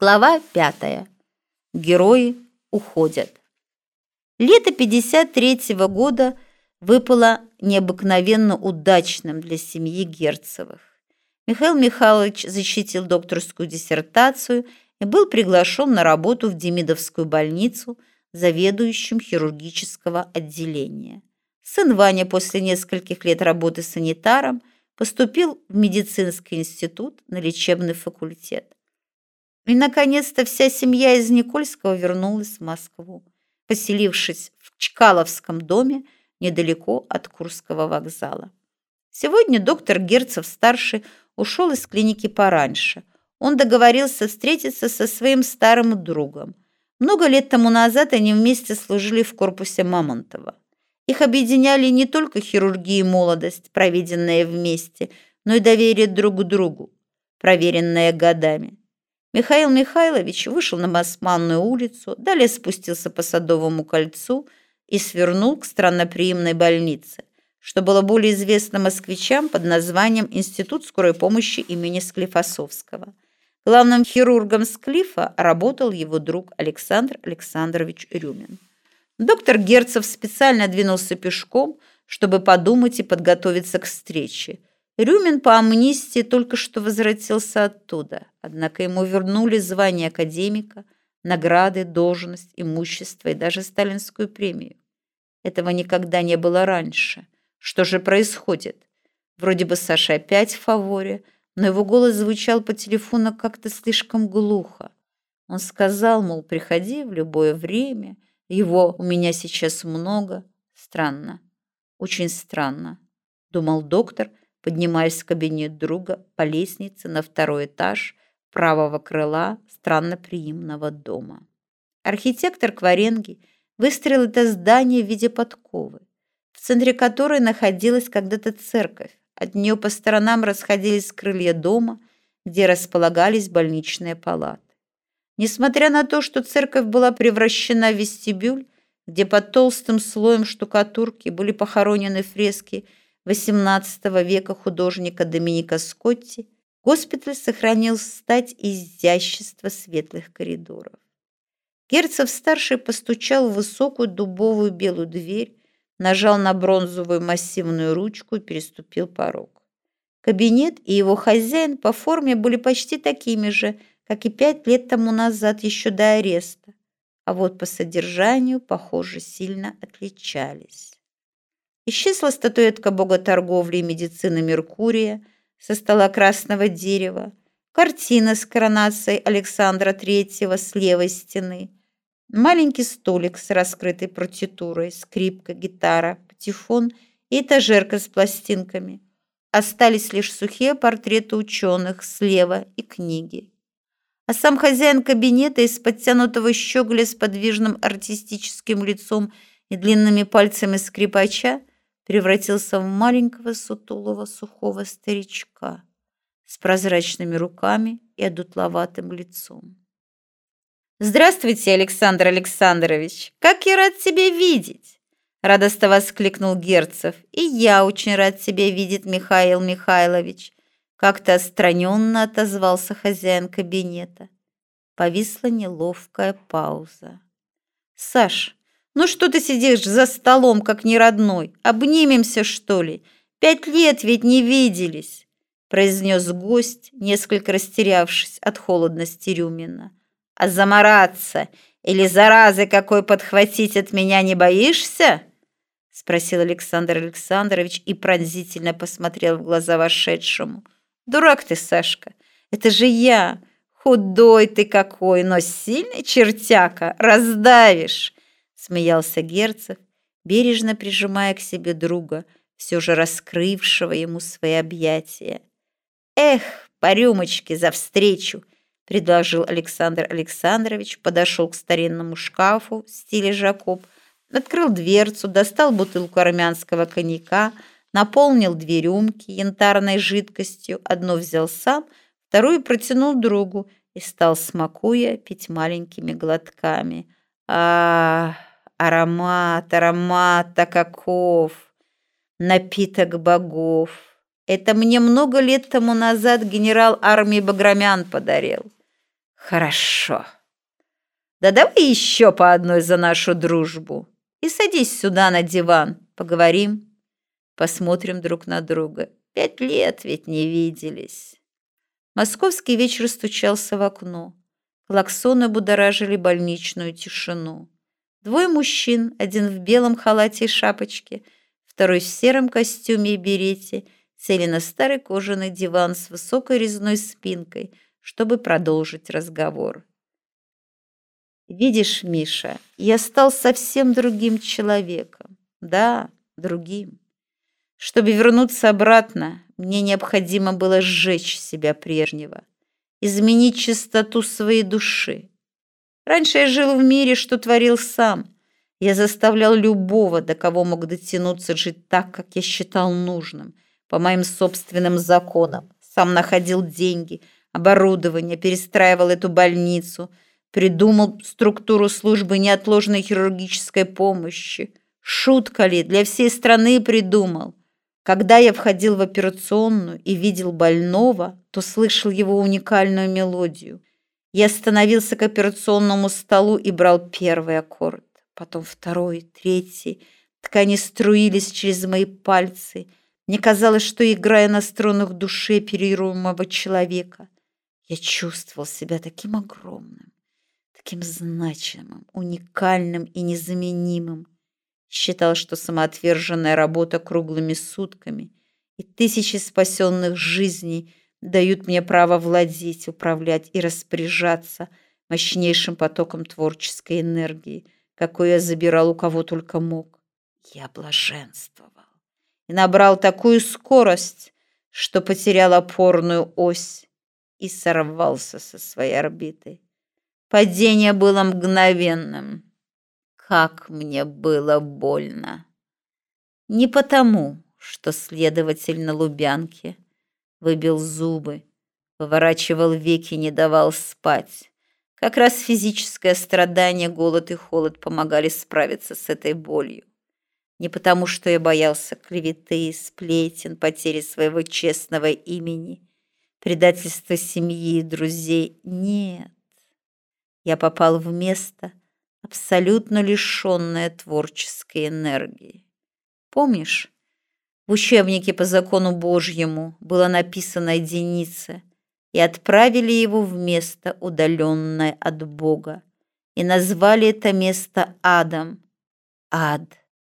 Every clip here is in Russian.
Глава 5. Герои уходят. Лето 53-го года выпало необыкновенно удачным для семьи Герцевых. Михаил Михайлович защитил докторскую диссертацию и был приглашен на работу в Демидовскую больницу заведующим хирургического отделения. Сын Ваня после нескольких лет работы санитаром поступил в медицинский институт на лечебный факультет. И, наконец-то, вся семья из Никольского вернулась в Москву, поселившись в Чкаловском доме недалеко от Курского вокзала. Сегодня доктор Герцев-старший ушел из клиники пораньше. Он договорился встретиться со своим старым другом. Много лет тому назад они вместе служили в корпусе Мамонтова. Их объединяли не только хирургия и молодость, проведенная вместе, но и доверие друг к другу, проверенное годами. Михаил Михайлович вышел на Басманную улицу, далее спустился по Садовому кольцу и свернул к странноприимной больнице, что было более известно москвичам под названием Институт скорой помощи имени Склифосовского. Главным хирургом Склифа работал его друг Александр Александрович Рюмин. Доктор Герцев специально двинулся пешком, чтобы подумать и подготовиться к встрече. Рюмин по амнистии только что возвратился оттуда, однако ему вернули звание академика, награды, должность, имущество и даже сталинскую премию. Этого никогда не было раньше. Что же происходит? Вроде бы Саша опять в фаворе, но его голос звучал по телефону как-то слишком глухо. Он сказал, мол, приходи в любое время, его у меня сейчас много. Странно, очень странно, думал доктор, поднимаясь в кабинет друга по лестнице на второй этаж правого крыла странноприимного дома. Архитектор Кваренги выстроил это здание в виде подковы, в центре которой находилась когда-то церковь. От нее по сторонам расходились крылья дома, где располагались больничные палаты. Несмотря на то, что церковь была превращена в вестибюль, где под толстым слоем штукатурки были похоронены фрески XVIII века художника Доминика Скотти, госпиталь сохранил стать изящества светлых коридоров. Герцев-старший постучал в высокую дубовую белую дверь, нажал на бронзовую массивную ручку и переступил порог. Кабинет и его хозяин по форме были почти такими же, как и 5 лет тому назад, еще до ареста, а вот по содержанию, похоже, сильно отличались. Исчезла статуэтка бога торговли и медицины Меркурия со стола красного дерева, картина с коронацией Александра III с левой стены, маленький столик с раскрытой партитурой, скрипка, гитара, патефон и этажерка с пластинками. Остались лишь сухие портреты ученых слева и книги. А сам хозяин кабинета из подтянутого щеголя с подвижным артистическим лицом и длинными пальцами скрипача превратился в маленького сутулого сухого старичка с прозрачными руками и одутловатым лицом. «Здравствуйте, Александр Александрович! Как я рад тебя видеть!» Радостно воскликнул Герцев. «И я очень рад тебя видеть, Михаил Михайлович!» Как-то отстраненно отозвался хозяин кабинета. Повисла неловкая пауза. «Саш, ну что ты сидишь за столом, как неродной? Обнимемся, что ли? 5 лет ведь не виделись!» произнес гость, несколько растерявшись от холодности Рюмина. «А замараться или заразы какой подхватить от меня не боишься?» спросил Александр Александрович и пронзительно посмотрел в глаза вошедшему. «Дурак ты, Сашка, это же я, худой ты какой, но сильный чертяка, раздавишь!» смеялся Герцев, бережно прижимая к себе друга, все же раскрывшего ему свои объятия. «Эх, по рюмочке за встречу!» предложил Александр Александрович, подошел к старинному шкафу в стиле Жакоб, открыл дверцу, достал бутылку армянского коньяка, наполнил 2 рюмки янтарной жидкостью, одну взял сам, вторую протянул другу и стал, смакуя, пить маленькими глотками. Аромат, аромат-то каков! Напиток богов! Это мне много лет тому назад генерал армии Баграмян подарил. Хорошо. Да давай еще по одной за нашу дружбу. И садись сюда на диван, поговорим, посмотрим друг на друга. 5 лет ведь не виделись. Московский вечер стучался в окно. Клаксоны будоражили больничную тишину. 2 мужчин, один в белом халате и шапочке, второй в сером костюме и берете, сели на старый кожаный диван с высокой резной спинкой, чтобы продолжить разговор. «Видишь, Миша, я стал совсем другим человеком. Да, другим. Чтобы вернуться обратно, мне необходимо было сжечь себя прежнего, изменить чистоту своей души. Раньше я жил в мире, что творил сам. Я заставлял любого, до кого мог дотянуться, жить так, как я считал нужным, по моим собственным законам. Сам находил деньги, оборудование, перестраивал эту больницу, придумал структуру службы неотложной хирургической помощи. Шутка ли, для всей страны придумал. Когда я входил в операционную и видел больного, то слышал его уникальную мелодию. Я становился к операционному столу и брал первый аккорд, потом второй, третий. Ткани струились через мои пальцы. Мне казалось, что играя на струнах души оперируемого человека, я чувствовал себя таким огромным, таким значимым, уникальным и незаменимым. Считал, что самоотверженная работа круглыми сутками и 1000 спасенных жизней дают мне право владеть, управлять и распоряжаться мощнейшим потоком творческой энергии, какой я забирал у кого только мог. Я блаженствовал и набрал такую скорость, что потерял опорную ось и сорвался со своей орбиты. Падение было мгновенным. Как мне было больно. Не потому, что следователь на Лубянке выбил зубы, выворачивал веки, не давал спать. Как раз физическое страдание, голод и холод помогали справиться с этой болью. Не потому, что я боялся клеветы, сплетен, потери своего честного имени, предательства семьи и друзей. Нет. Я попал в место, абсолютно лишенное творческой энергии. Помнишь, в учебнике по закону Божьему было написано единица, и отправили его в место, удаленное от Бога, и назвали это место адом. Ад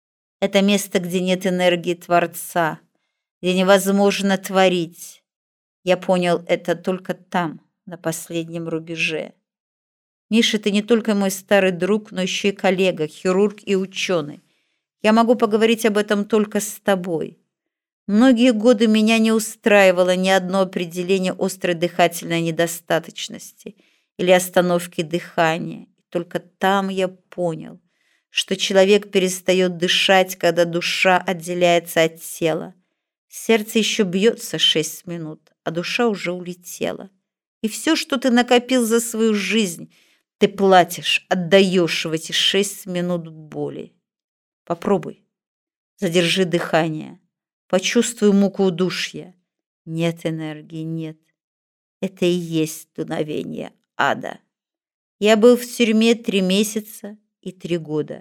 – это место, где нет энергии Творца, где невозможно творить. Я понял это только там, на последнем рубеже. Миша, ты не только мой старый друг, но еще и коллега, хирург и ученый. Я могу поговорить об этом только с тобой. Многие годы меня не устраивало ни одно определение острой дыхательной недостаточности или остановки дыхания. И только там я понял, что человек перестает дышать, когда душа отделяется от тела. Сердце еще бьется 6 минут, а душа уже улетела. И все, что ты накопил за свою жизнь, ты платишь, отдаешь в эти 6 минут боли. Попробуй. Задержи дыхание. Почувствуй муку удушья. Нет энергии, нет. Это и есть дуновение ада. Я был в тюрьме 3 месяца и 3 года.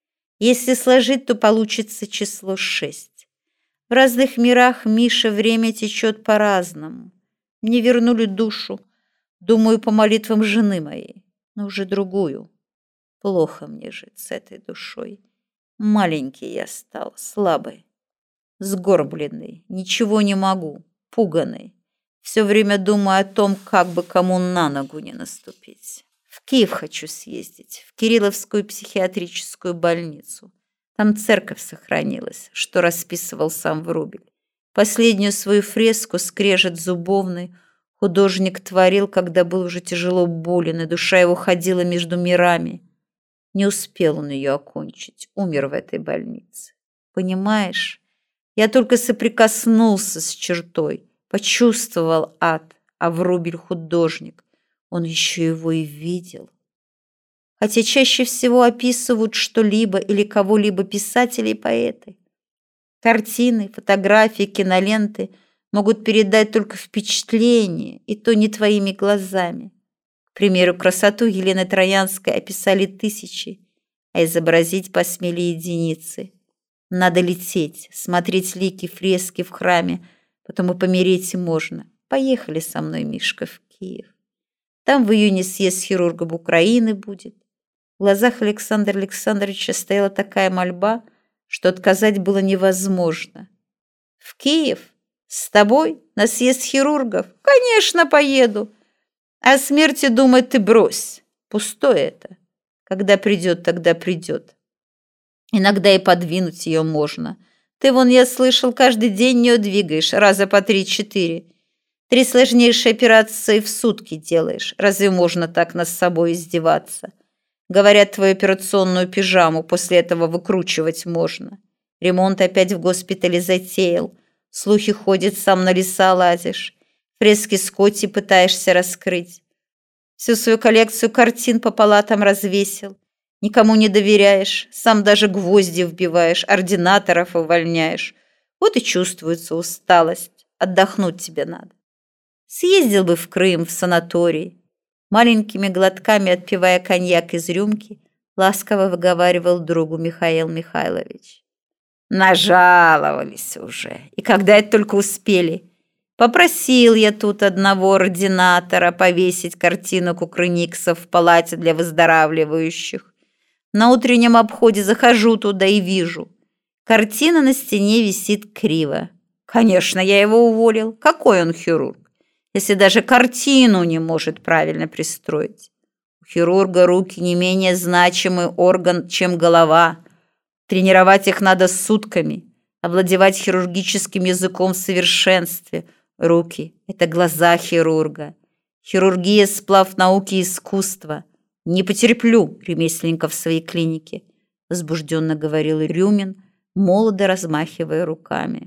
Если сложить, то получится число 6. В разных мирах, Миша, время течет по-разному. Мне вернули душу, думаю, по молитвам жены моей, но уже другую. Плохо мне жить с этой душой. Маленький я стал, слабый, сгорбленный, ничего не могу, пуганый. Все время думаю о том, как бы кому на ногу не наступить. В Киев хочу съездить, в Кирилловскую психиатрическую больницу. Там церковь сохранилась, что расписывал сам Врубель. Последнюю свою фреску «Скрежет зубовный» художник творил, когда был уже тяжело болен, и душа его ходила между мирами. Не успел он ее окончить, умер в этой больнице. Понимаешь, я только соприкоснулся с чертой, почувствовал ад, а Врубель художник, он еще его и видел. Хотя чаще всего описывают что-либо или кого-либо писатели и поэты. Картины, фотографии, киноленты могут передать только впечатление, и то не твоими глазами. К примеру, красоту Елены Троянской описали тысячи, а изобразить посмели единицы. Надо лететь, смотреть лики, фрески в храме, потом и помереть можно. Поехали со мной, Мишка, в Киев. Там в июне съезд хирургов Украины будет. В глазах Александра Александровича стояла такая мольба, что отказать было невозможно. В Киев? С тобой? На съезд хирургов? Конечно, поеду. О смерти думать ты брось. Пустое это. Когда придет, тогда придет. Иногда и подвинуть ее можно. Ты вон, я слышал, каждый день ее двигаешь, раза по 3-4. 3 сложнейшие операции в сутки делаешь. Разве можно так над собой издеваться? Говорят, твою операционную пижаму после этого выкручивать можно. Ремонт опять в госпитале затеял. Слухи ходят, сам на леса лазишь. Фрески Скотти пытаешься раскрыть. Всю свою коллекцию картин по палатам развесил. Никому не доверяешь, сам даже гвозди вбиваешь, ординаторов увольняешь. Вот и чувствуется усталость. Отдохнуть тебе надо. Съездил бы в Крым, в санаторий. Маленькими глотками отпивая коньяк из рюмки, ласково выговаривал другу Михаил Михайлович. Нажаловались уже. И когда это только успели. Попросил я тут одного ординатора повесить картину Кукрыниксов в палате для выздоравливающих. На утреннем обходе захожу туда и вижу. Картина на стене висит криво. Конечно, я его уволил. Какой он хирург, если даже картину не может правильно пристроить? У хирурга руки не менее значимый орган, чем голова. Тренировать их надо сутками. Овладевать хирургическим языком в совершенстве. Руки – это глаза хирурга. Хирургия – сплав науки и искусства. «Не потерплю ремесленников в своей клинике», – возбужденно говорил Рюмин, молодо размахивая руками.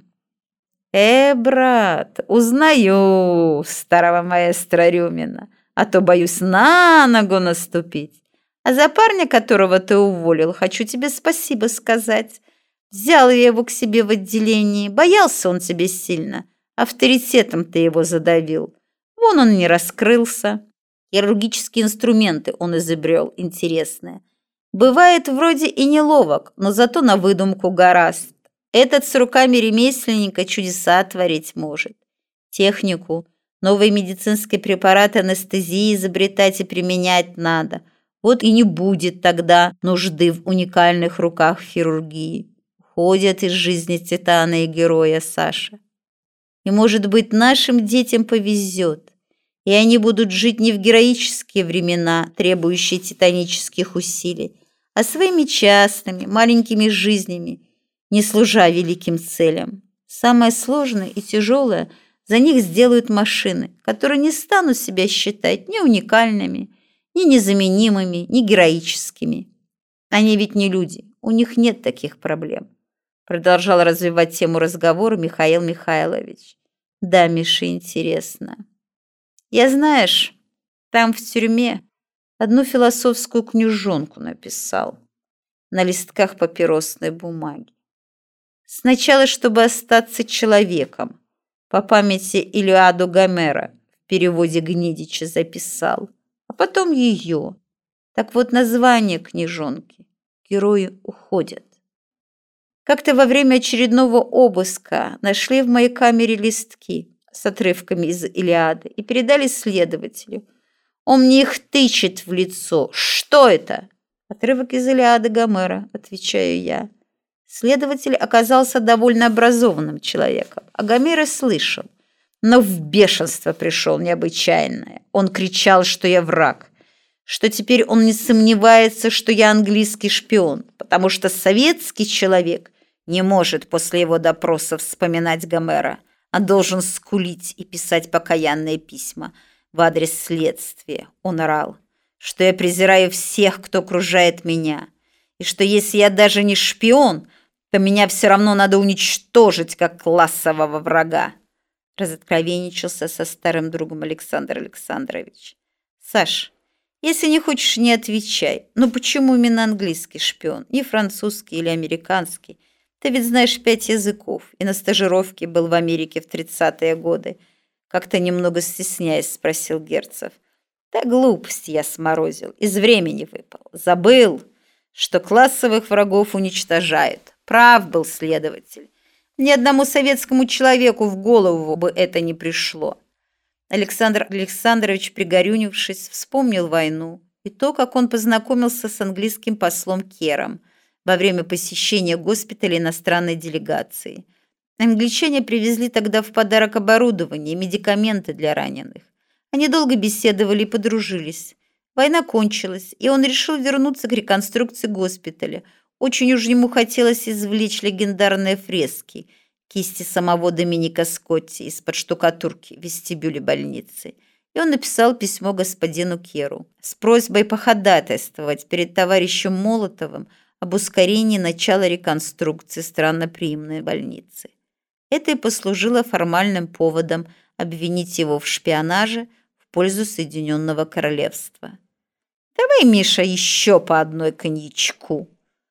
Брат, узнаю старого маэстро Рюмина, а то боюсь на ногу наступить. А за парня, которого ты уволил, хочу тебе спасибо сказать. Взял я его к себе в отделении, боялся он тебе сильно, авторитетом ты его задавил. Вон он не раскрылся. Хирургические инструменты он изобрел интересные. Бывает вроде и неловок, но зато на выдумку гораст. Этот с руками ремесленника чудеса творить может. Технику, новые медицинские препараты анестезии изобретать и применять надо. Вот и не будет тогда нужды в уникальных руках хирургии. Уходят из жизни титана и героя, Саша. И, может быть, нашим детям повезет. И они будут жить не в героические времена, требующие титанических усилий, а своими частными, маленькими жизнями, не служа великим целям. Самое сложное и тяжелое за них сделают машины, которые не станут себя считать ни уникальными, ни незаменимыми, ни героическими. Они ведь не люди, у них нет таких проблем. Продолжал развивать тему разговора Михаил Михайлович. Да, Миша, интересно. Я, знаешь, там в тюрьме одну философскую книжонку написал на листках папиросной бумаги. Сначала, чтобы остаться человеком, по памяти Илиаду Гомера в переводе Гнедича записал, а потом ее. Так вот название книжонки «Герои уходят». Как-то во время очередного обыска нашли в моей камере листки с отрывками из Илиады и передали следователю. Он мне их тычет в лицо. Что это? Отрывок из Илиады Гомера, отвечаю я. Следователь оказался довольно образованным человеком, а Гомера слышал, но в бешенство пришел необычайное. Он кричал, что я враг, что теперь он не сомневается, что я английский шпион, потому что советский человек не может после его допроса вспоминать Гомера, а должен скулить и писать покаянные письма в адрес следствия. Он орал, что я презираю всех, кто окружает меня, и что если я даже не шпион, то меня все равно надо уничтожить как классового врага. Разоткровенничался со старым другом Александр Александрович. Саш, если не хочешь, не отвечай. Но почему именно английский шпион? Не французский или американский? Ты ведь знаешь 5 языков, и на стажировке был в Америке в 30-е годы. Как-то немного стесняясь, спросил Герцев. Да глупость я сморозил, из времени выпал. Забыл, что классовых врагов уничтожают. Прав был следователь. Ни одному советскому человеку в голову бы это не пришло. Александр Александрович, пригорюнившись, вспомнил войну и то, как он познакомился с английским послом Кером во время посещения госпиталя иностранной делегации. Англичане привезли тогда в подарок оборудование и медикаменты для раненых. Они долго беседовали и подружились. Война кончилась, и он решил вернуться к реконструкции госпиталя. Очень уж ему хотелось извлечь легендарные фрески кисти самого Доминика Скотти из-под штукатурки в вестибюле больницы. И он написал письмо господину Керу с просьбой походатайствовать перед товарищем Молотовым об ускорении начала реконструкции странноприимной больницы. Это и послужило формальным поводом обвинить его в шпионаже в пользу Соединенного Королевства. «Давай, Миша, еще по одной коньячку».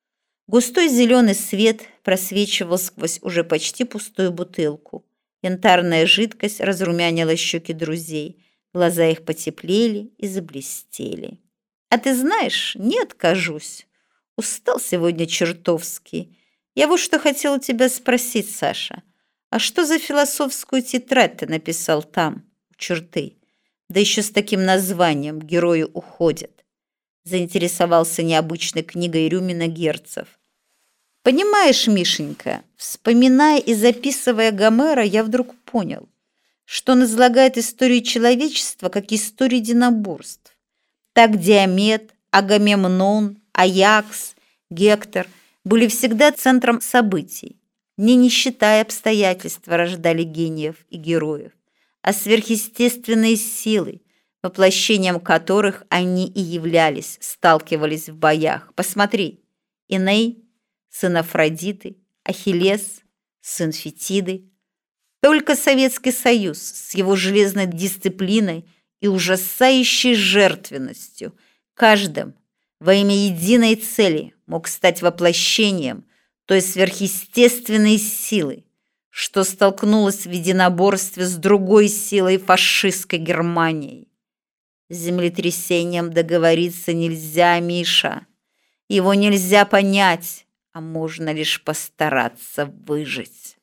Густой зеленый свет просвечивал сквозь уже почти пустую бутылку. Янтарная жидкость разрумянила щеки друзей. Глаза их потеплели и заблестели. «А ты знаешь, не откажусь. Устал сегодня чертовски. Я вот что хотела тебя спросить, Саша. А что за философскую тетрадь ты написал там, у черты? Да еще с таким названием «Герои уходят». Заинтересовался необычной книгой Рюмина Герцев. Понимаешь, Мишенька, вспоминая и записывая Гомера, я вдруг понял, что он излагает историю человечества как историю единоборств. Так Диомед, Агамемнон, Аякс, Гектор были всегда центром событий. Не считая обстоятельств, рождали гениев и героев, а сверхъестественные силы, воплощением которых они и являлись, сталкивались в боях. Посмотри, Эней, сын Афродиты, Ахиллес, сын Фетиды. Только Советский Союз с его железной дисциплиной и ужасающей жертвенностью каждым во имя единой цели мог стать воплощением той сверхъестественной силы, что столкнулась в единоборстве с другой силой фашистской Германией. С землетрясением договориться нельзя, Миша. Его нельзя понять, а можно лишь постараться выжить.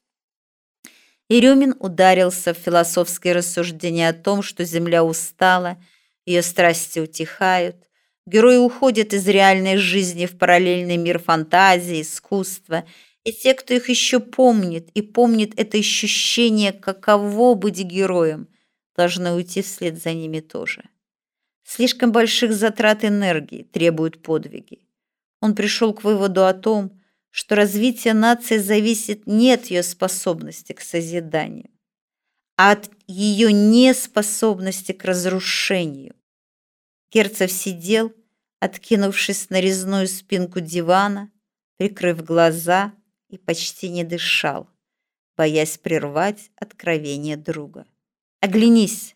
И Рюмин ударился в философские рассуждения о том, что земля устала, ее страсти утихают, герои уходят из реальной жизни в параллельный мир фантазии, искусства, и те, кто их еще помнит, и помнит это ощущение, каково быть героем, должны уйти вслед за ними тоже. Слишком больших затрат энергии требуют подвиги. Он пришел к выводу о том, что развитие нации зависит не от ее способности к созиданию, а от ее неспособности к разрушению. Герцев сидел, откинувшись на резную спинку дивана, прикрыв глаза и почти не дышал, боясь прервать откровение друга. «Оглянись!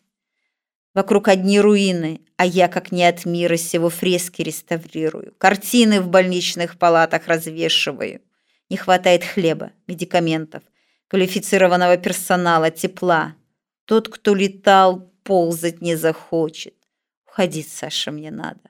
Вокруг одни руины, а я, как не от мира сего, фрески реставрирую, картины в больничных палатах развешиваю. Не хватает хлеба, медикаментов, квалифицированного персонала, тепла. Тот, кто летал, ползать не захочет. Уходить, Саша, мне надо.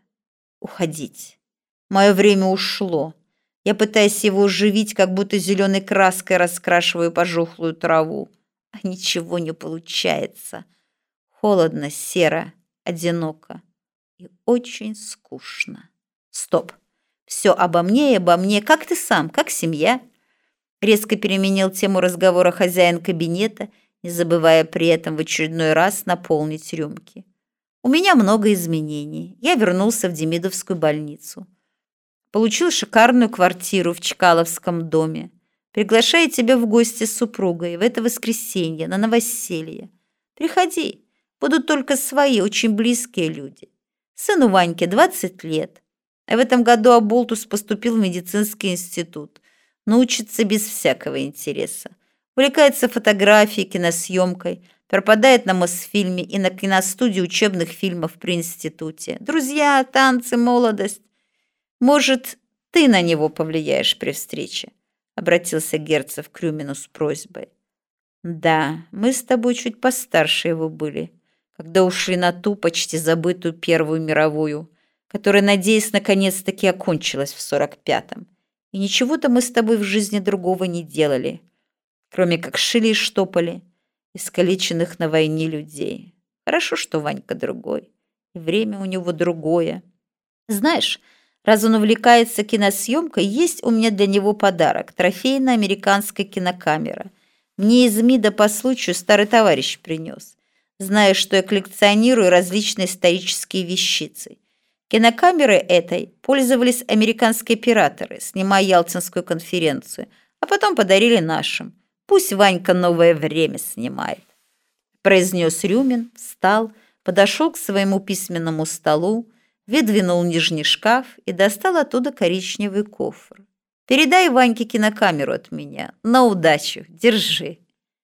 Уходить. Мое время ушло. Я пытаюсь его оживить, как будто зеленой краской раскрашиваю пожухлую траву. А ничего не получается. Холодно, серо, одиноко и очень скучно. Стоп. Все обо мне и обо мне. Как ты сам? Как семья? Резко переменил тему разговора хозяин кабинета, не забывая при этом в очередной раз наполнить рюмки. У меня много изменений. Я вернулся в Демидовскую больницу. Получил шикарную квартиру в Чкаловском доме. Приглашаю тебя в гости с супругой в это воскресенье на новоселье. Приходи. Будут только свои, очень близкие люди. Сыну Ваньке 20 лет. А в этом году Аболтус поступил в медицинский институт. Но учится без всякого интереса. Увлекается фотографией, киносъемкой. Пропадает на Мосфильме и на киностудии учебных фильмов при институте. Друзья, танцы, молодость. Может, ты на него повлияешь при встрече? Обратился Герцев к Рюмину с просьбой. Да, мы с тобой чуть постарше его были, когда ушли на ту почти забытую Первую мировую, которая, надеюсь, наконец-таки окончилась в 45-м. И ничего-то мы с тобой в жизни другого не делали, кроме как шили и штопали искалеченных на войне людей. Хорошо, что Ванька другой, и время у него другое. Знаешь, раз он увлекается киносъемкой, есть у меня для него подарок – трофейная американская кинокамера. Мне из МИДа по случаю старый товарищ принес, зная, что я коллекционирую различные исторические вещицы. Кинокамерой этой пользовались американские операторы, снимая Ялтинскую конференцию, а потом подарили нашим. Пусть Ванька новое время снимает. Произнес Рюмин, встал, подошел к своему письменному столу, выдвинул нижний шкаф и достал оттуда коричневый кофр. «Передай Ваньке кинокамеру от меня. На удачу. Держи».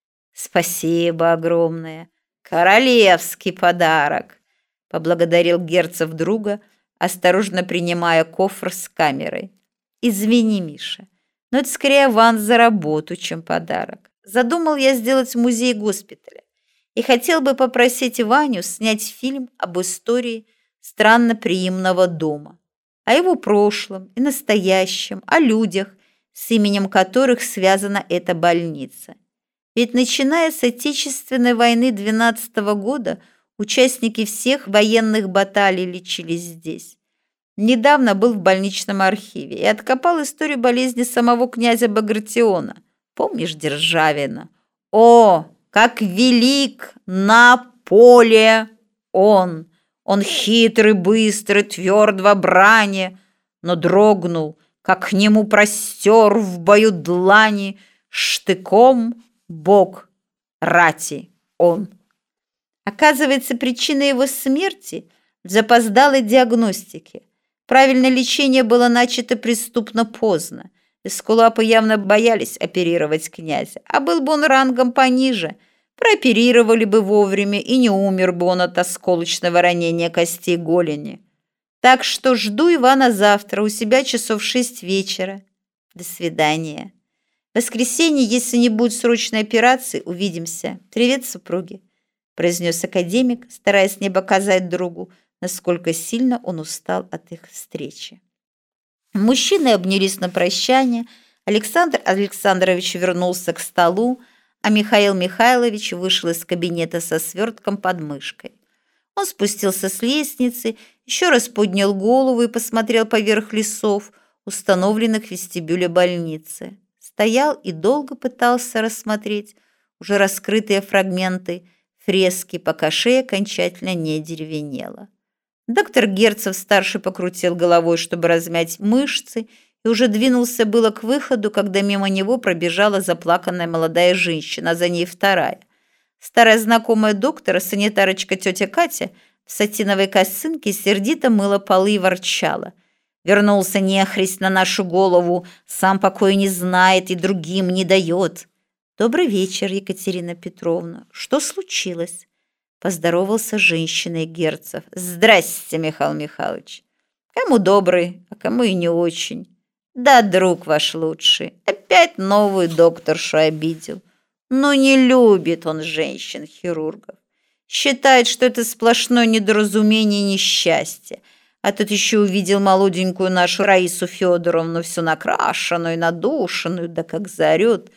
«Спасибо огромное. Королевский подарок», — поблагодарил Герцев друга, осторожно принимая кофр с камерой. «Извини, Миша, но это скорее аванс за работу, чем подарок. Задумал я сделать музей госпиталя и хотел бы попросить Ваню снять фильм об истории странноприимного дома, о его прошлом и настоящем, о людях, с именем которых связана эта больница. Ведь начиная с Отечественной войны 12-го года участники всех военных баталий лечились здесь. Недавно был в больничном архиве и откопал историю болезни самого князя Багратиона. Помнишь Державина? О, как велик на поле он! Он хитрый, быстрый, тверд во брани, но дрогнул, как к нему простер в бою длани, штыком бог рати он. Оказывается, причина его смерти в запоздалой диагностике. Правильное лечение было начато преступно поздно. Эскулапы явно боялись оперировать князя, а был бы он рангом пониже, прооперировали бы вовремя, и не умер бы он от осколочного ранения костей голени. Так что жду Ивана завтра у себя часов 6 вечера. До свидания. В воскресенье, если не будет срочной операции, увидимся. Привет, супруги», — произнес академик, стараясь не показать другу, насколько сильно он устал от их встречи. Мужчины обнялись на прощание, Александр Александрович вернулся к столу, а Михаил Михайлович вышел из кабинета со свертком под мышкой. Он спустился с лестницы, еще раз поднял голову и посмотрел поверх лесов, установленных в вестибюле больницы. Стоял и долго пытался рассмотреть уже раскрытые фрагменты фрески, пока шея окончательно не деревенела. Доктор Герцев-старший покрутил головой, чтобы размять мышцы, и уже двинулся было к выходу, когда мимо него пробежала заплаканная молодая женщина, а за ней вторая. Старая знакомая доктора, санитарочка тетя Катя, в сатиновой косынке сердито мыла полы и ворчала. «Вернулся нехрист на нашу голову, сам покоя не знает и другим не дает». «Добрый вечер, Екатерина Петровна. Что случилось?» Поздоровался с женщиной Герцев. «Здрасте, Михаил Михайлович. Кому добрый, а кому и не очень. Да, друг ваш лучший. Опять новую докторшу обидел. Но не любит он женщин-хирургов. Считает, что это сплошное недоразумение и несчастье. А тут еще увидел молоденькую нашу Раису Федоровну, всю накрашенную, надушенную, да как заорет.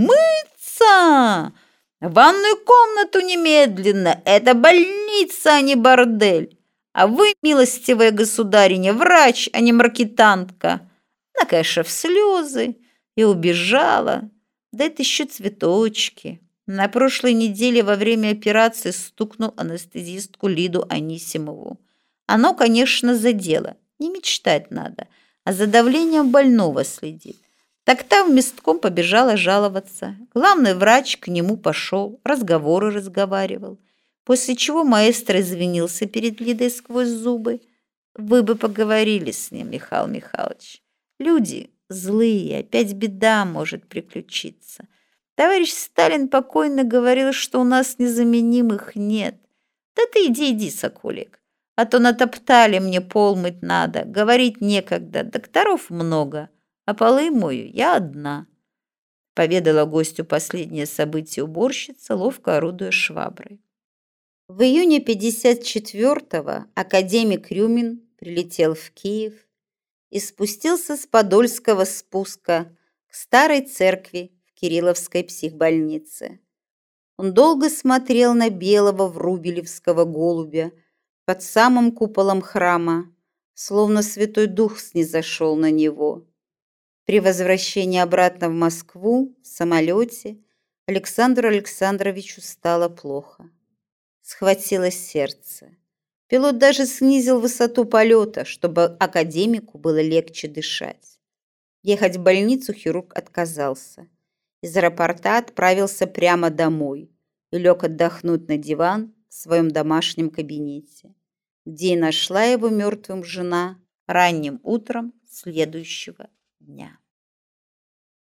«Мыться! В ванную комнату немедленно! Это больница, а не бордель! А вы, милостивая государиня, врач, а не маркетантка!» Она, конечно, в слезы и убежала. Да это еще цветочки. На прошлой неделе во время операции стукнул анестезистку Лиду Анисимову. Оно, конечно, за дело. Не мечтать надо, а за давлением больного следит. Так та в местком побежала жаловаться. Главный врач к нему пошел, разговоры разговаривал. После чего маэстро извинился перед Лидой сквозь зубы. Вы бы поговорили с ним, Михаил Михайлович. Люди злые, опять беда может приключиться. Товарищ Сталин покойно говорил, что у нас незаменимых нет. Да ты иди, соколик, а то натоптали, мне пол мыть надо, говорить некогда, докторов много, а полы мою я одна. Поведала гостю последнее событие уборщица, ловко орудуя шваброй. В июне 54-го академик Рюмин прилетел в Киев и спустился с Подольского спуска к старой церкви в Кирилловской психбольнице. Он долго смотрел на белого врубелевского голубя под самым куполом храма, словно Святой Дух снизошел на него. При возвращении обратно в Москву в самолете Александру Александровичу стало плохо. Схватилось сердце. Пилот даже снизил высоту полета, чтобы академику было легче дышать. Ехать в больницу хирург отказался. Из аэропорта отправился прямо домой и лег отдохнуть на диван в своем домашнем кабинете, где и нашла его мертвым жена ранним утром следующего дня.